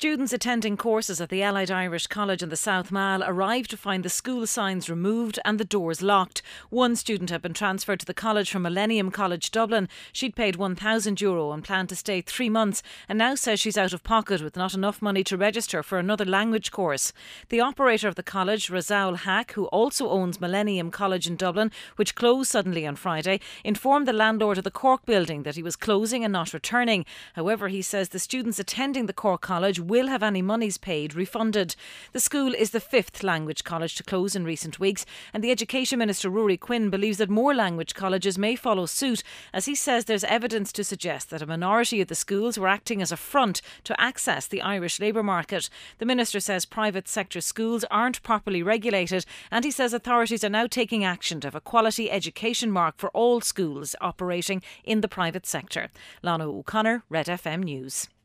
Students attending courses at the Allied Irish College in the South Mall arrived to find the school signs removed and the doors locked. One student had been transferred to the college from Millennium College Dublin. She'd paid €1,000 and planned to stay 3 months, and now says she's out of pocket with not enough money to register for another language course. The operator of the college, Razaul Haque, who also owns Millennium College in Dublin, which closed suddenly on Friday, informed the landlord of the Cork building that he was closing and not returning. However, he says the students attending the Cork College will have any monies paid refunded. The school is the 5th language college to close in recent weeks, and the Education Minister Ruairi Quinn believes that more language colleges may follow suit, as he says there's evidence to suggest that a minority of the schools were acting as a front to access the Irish labour market. The Minister says private sector schools aren't properly regulated, and he says authorities are now taking action to have a quality education mark for all schools operating in the private sector. Lana O'Connor, Red FM News.